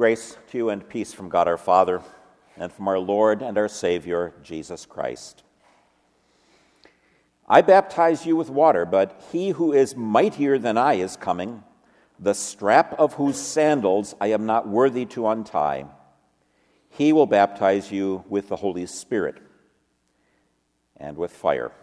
Grace to you and peace from God our Father and from our Lord and our Savior, Jesus Christ. I baptize you with water, but he who is mightier than I is coming, the strap of whose sandals I am not worthy to untie. He will baptize you with the Holy Spirit and with fire.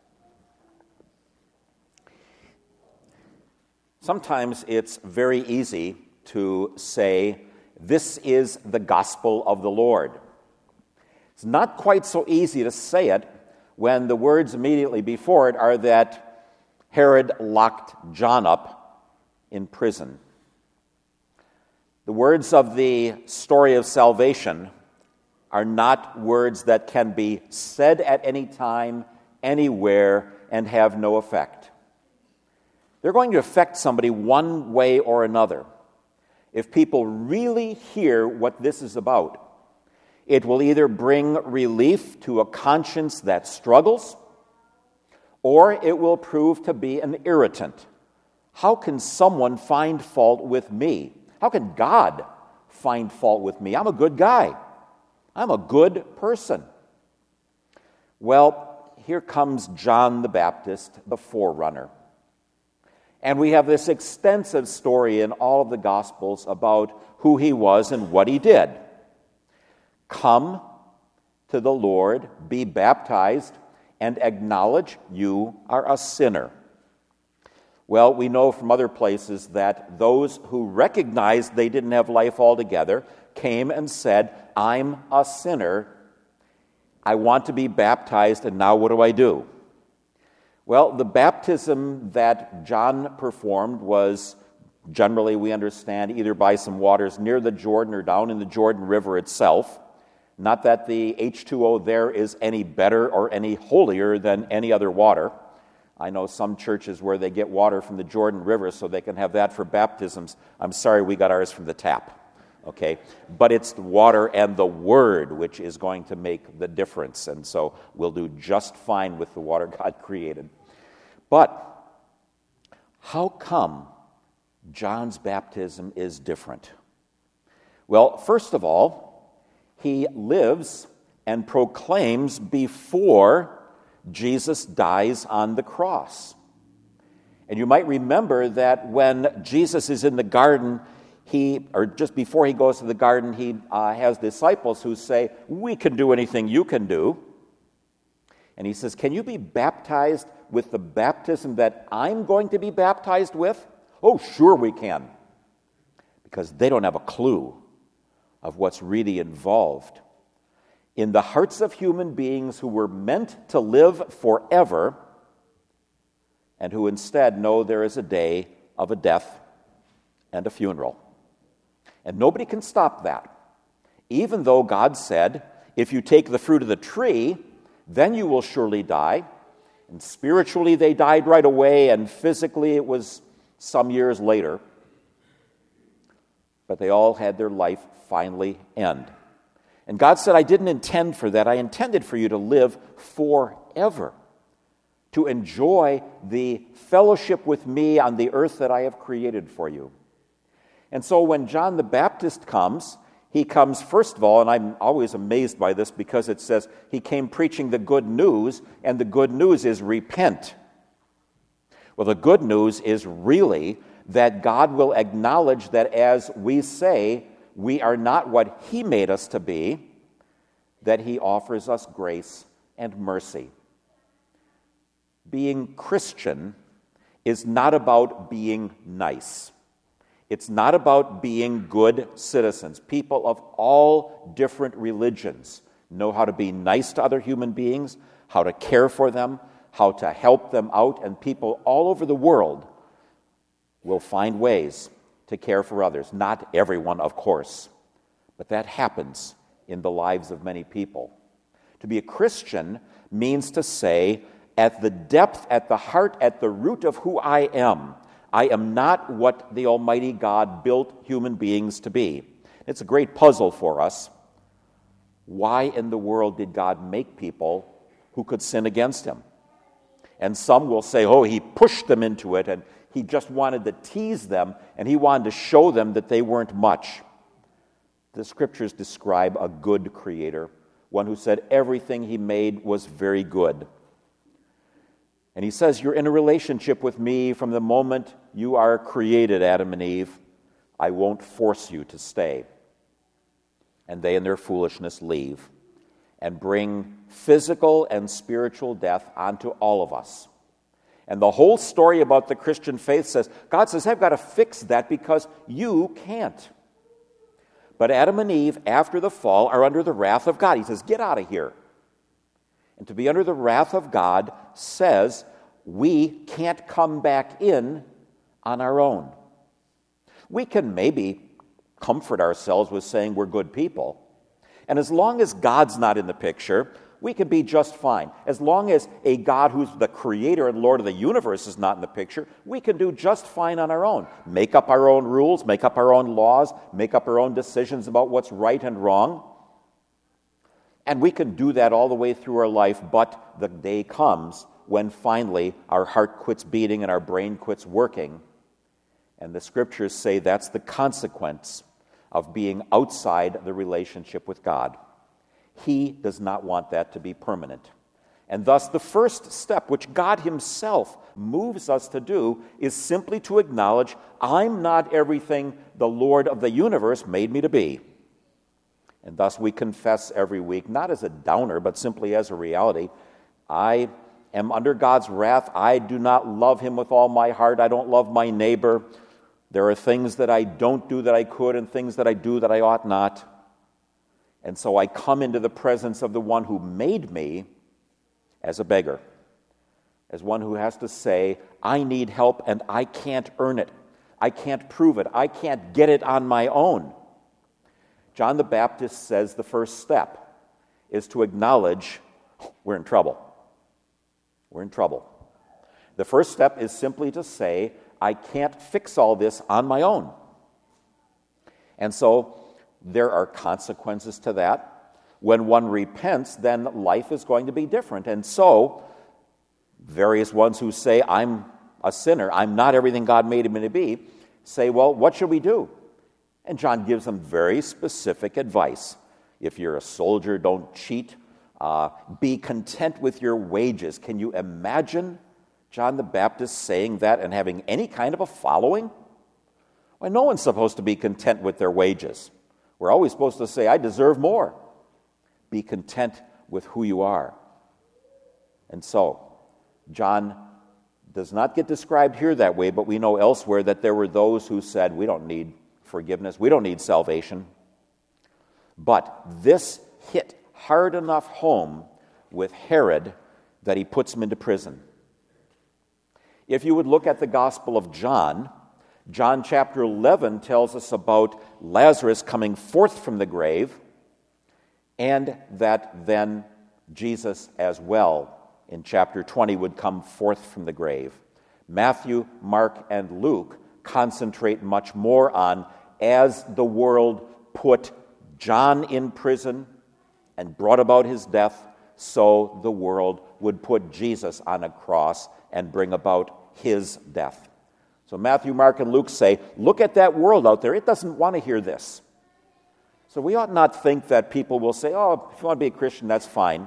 Sometimes it's very easy to say, this is the gospel of the Lord. It's not quite so easy to say it when the words immediately before it are that Herod locked John up in prison. The words of the story of salvation are not words that can be said at any time, anywhere, and have no effect. They're going to affect somebody one way or another. If people really hear what this is about, it will either bring relief to a conscience that struggles, or it will prove to be an irritant. How can someone find fault with me? How can God find fault with me? I'm a good guy. I'm a good person. Well, here comes John the Baptist, the forerunner. And we have this extensive story in all of the Gospels about who he was and what he did. Come to the Lord, be baptized, and acknowledge you are a sinner. Well, we know from other places that those who recognized they didn't have life altogether came and said, I'm a sinner. I want to be baptized, and now what do I do? Well, the baptism that John performed was generally, we understand, either by some waters near the Jordan or down in the Jordan River itself. Not that the H2O there is any better or any holier than any other water. I know some churches where they get water from the Jordan River so they can have that for baptisms. I'm sorry, we got ours from the tap. Okay, but it's the water and the Word which is going to make the difference, and so we'll do just fine with the water God created. But how come John's baptism is different? Well, first of all, he lives and proclaims before Jesus dies on the cross. And you might remember that when Jesus is in the garden, just before he goes to the garden, he has disciples who say, we can do anything you can do. And he says, can you be baptized with the baptism that I'm going to be baptized with? Oh, sure we can. Because they don't have a clue of what's really involved. In the hearts of human beings who were meant to live forever, and who instead know there is a day of a death and a funeral. And nobody can stop that. Even though God said, if you take the fruit of the tree, then you will surely die. And spiritually they died right away, and physically it was some years later. But they all had their life finally end. And God said, I didn't intend for that. I intended for you to live forever, to enjoy the fellowship with me on the earth that I have created for you. And so when John the Baptist comes, he comes, first of all, and I'm always amazed by this because it says he came preaching the good news, and the good news is repent. Well, the good news is really that God will acknowledge that as we say we are not what he made us to be, that he offers us grace and mercy. Being Christian is not about being nice. It's not about being good citizens. People of all different religions know how to be nice to other human beings, how to care for them, how to help them out, and people all over the world will find ways to care for others. Not everyone, of course, but that happens in the lives of many people. To be a Christian means to say, at the depth, at the heart, at the root of who I am not what the Almighty God built human beings to be. It's a great puzzle for us. Why in the world did God make people who could sin against him? And some will say, oh, he pushed them into it, and he just wanted to tease them, and he wanted to show them that they weren't much. The Scriptures describe a good Creator, one who said everything He made was very good. And He says, you're in a relationship with me from the moment you are created, Adam and Eve. I won't force you to stay. And they in their foolishness leave and bring physical and spiritual death onto all of us. And the whole story about the Christian faith says, God says, I've got to fix that because you can't. But Adam and Eve, after the fall, are under the wrath of God. He says, get out of here. And to be under the wrath of God says we can't come back in on our own. We can maybe comfort ourselves with saying we're good people. And as long as God's not in the picture, we can be just fine. As long as a God who's the creator and Lord of the universe is not in the picture, we can do just fine on our own. Make up our own rules, make up our own laws, make up our own decisions about what's right and wrong. And we can do that all the way through our life, but the day comes when finally our heart quits beating and our brain quits working. And the Scriptures say that's the consequence of being outside the relationship with God. He does not want that to be permanent. And thus the first step, which God Himself moves us to do, is simply to acknowledge, I'm not everything the Lord of the universe made me to be. And thus we confess every week, not as a downer, but simply as a reality. I am under God's wrath. I do not love Him with all my heart. I don't love my neighbor. There are things that I don't do that I could and things that I do that I ought not. And so I come into the presence of the one who made me as a beggar, as one who has to say, I need help and I can't earn it. I can't prove it. I can't get it on my own. John the Baptist says the first step is to acknowledge we're in trouble. We're in trouble. The first step is simply to say, I can't fix all this on my own. And so there are consequences to that. When one repents, then life is going to be different. And so various ones who say, I'm a sinner, I'm not everything God made me to be, say, well, what should we do? And John gives them very specific advice. If you're a soldier, don't cheat. Be content with your wages. Can you imagine John the Baptist saying that and having any kind of a following? Well, no one's supposed to be content with their wages. We're always supposed to say, I deserve more. Be content with who you are. And so, John does not get described here that way, but we know elsewhere that there were those who said, we don't need forgiveness, we don't need salvation. But this hit hard enough home with Herod that he puts him into prison. If you would look at the Gospel of John, John chapter 11 tells us about Lazarus coming forth from the grave, and that then Jesus as well in chapter 20 would come forth from the grave. Matthew, Mark, and Luke concentrate much more on as the world put John in prison and brought about his death, so the world would put Jesus on a cross and bring about his death. So Matthew, Mark, and Luke say, look at that world out there. It doesn't want to hear this. So we ought not think that people will say, oh, if you want to be a Christian, that's fine.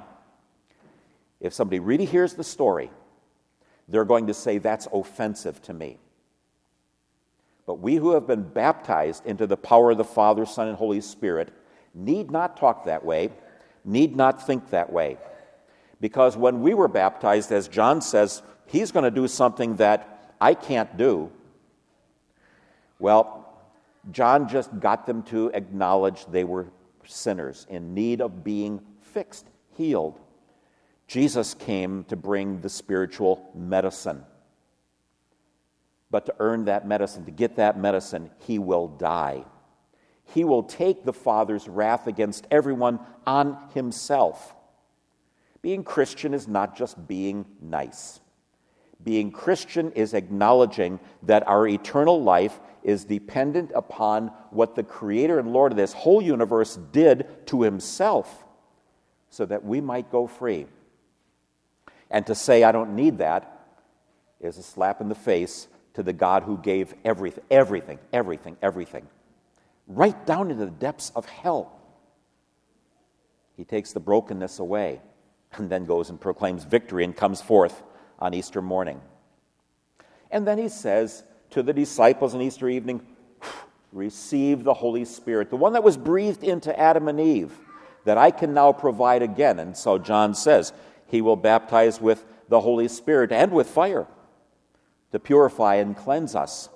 If somebody really hears the story, they're going to say, that's offensive to me. But we who have been baptized into the power of the Father, Son, and Holy Spirit need not talk that way, need not think that way. Because when we were baptized, as John says, he's going to do something that I can't do. Well, John just got them to acknowledge they were sinners in need of being fixed, healed. Jesus came to bring the spiritual medicine. But to earn that medicine, to get that medicine, he will die. He will take the Father's wrath against everyone on himself. Being Christian is not just being nice. Being Christian is acknowledging that our eternal life is dependent upon what the Creator and Lord of this whole universe did to himself so that we might go free. And to say, I don't need that, is a slap in the face to the God who gave everything. right down into the depths of hell. He takes the brokenness away and then goes and proclaims victory and comes forth on Easter morning. And then he says to the disciples on Easter evening, receive the Holy Spirit, the one that was breathed into Adam and Eve, that I can now provide again. And so John says he will baptize with the Holy Spirit and with fire to purify and cleanse us.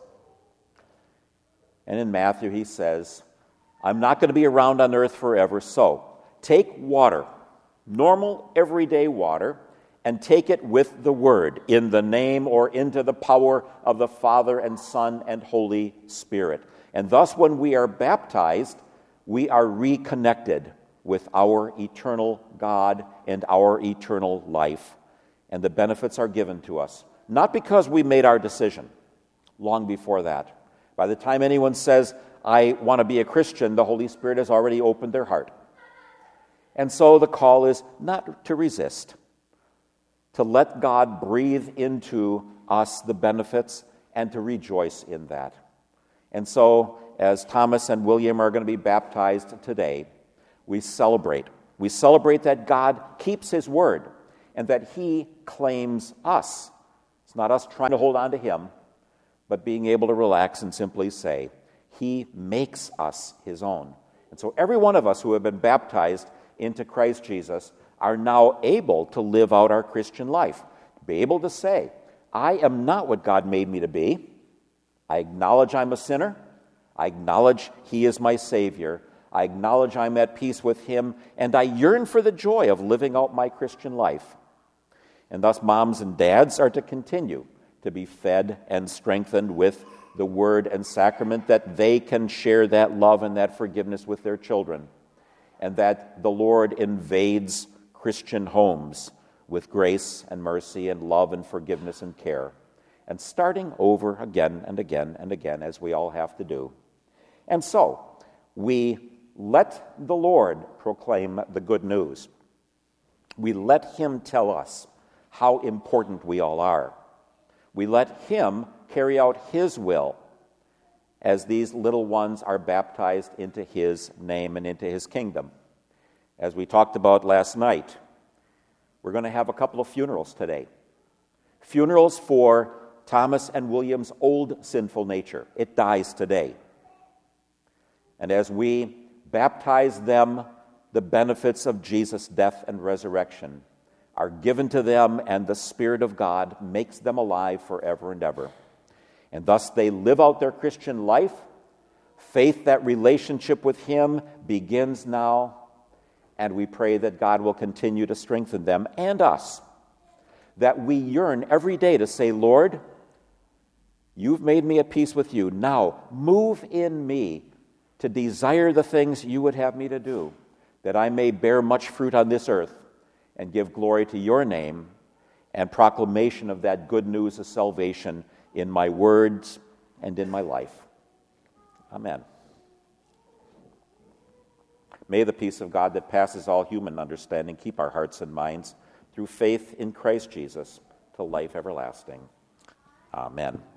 And in Matthew he says, I'm not going to be around on earth forever, so take water, normal, everyday water, and take it with the Word, in the name or into the power of the Father and Son and Holy Spirit. And thus, when we are baptized, we are reconnected with our eternal God and our eternal life. And the benefits are given to us, not because we made our decision, long before that. By the time anyone says, I want to be a Christian, the Holy Spirit has already opened their heart. And so the call is not to resist, to let God breathe into us the benefits and to rejoice in that. And so, as Thomas and William are going to be baptized today, we celebrate. We celebrate that God keeps His word and that He claims us. It's not us trying to hold on to Him, but being able to relax and simply say, He makes us His own. And so every one of us who have been baptized into Christ Jesus are now able to live out our Christian life, to be able to say, I am not what God made me to be. I acknowledge I'm a sinner. I acknowledge He is my Savior. I acknowledge I'm at peace with Him, and I yearn for the joy of living out my Christian life. And thus moms and dads are to continue to be fed and strengthened with the Word and sacrament, that they can share that love and that forgiveness with their children, and that the Lord invades Christian homes with grace and mercy and love and forgiveness and care, and starting over again and again and again, as we all have to do. And so, we let the Lord proclaim the good news. We let Him tell us how important we all are. We let Him carry out His will as these little ones are baptized into His name and into His kingdom. As we talked about last night, we're going to have a couple of funerals today. Funerals for Thomas and William's old sinful nature. It dies today. And as we baptize them, the benefits of Jesus' death and resurrection are given to them, and the Spirit of God makes them alive forever and ever. And thus they live out their Christian life. Faith, that relationship with Him, begins now. And we pray that God will continue to strengthen them and us, that we yearn every day to say, Lord, You've made me at peace with You. Now move in me to desire the things You would have me to do, that I may bear much fruit on this earth and give glory to Your name and proclamation of that good news of salvation in my words and in my life. Amen. May the peace of God that passes all human understanding keep our hearts and minds through faith in Christ Jesus to life everlasting. Amen.